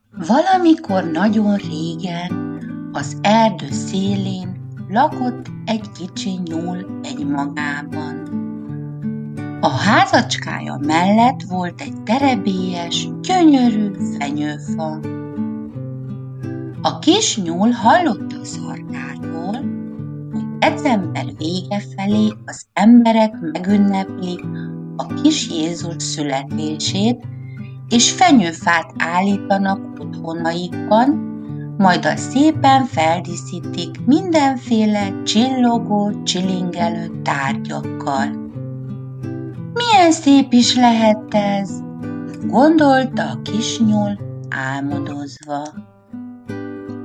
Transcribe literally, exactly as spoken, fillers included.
Valamikor nagyon régen az erdő szélén lakott egy kicsi nyúl egymagában. A házacskája mellett volt egy terebélyes, gyönyörű fenyőfa. A kis nyúl hallotta a szarkától, hogy december vége felé az emberek megünneplik a kis Jézus születését, és fenyőfát állítanak otthonaikban, majd azt szépen feldíszítik mindenféle csillogó, csilingelő tárgyakkal. Milyen szép is lehet ez, gondolta a kis nyúl álmodozva.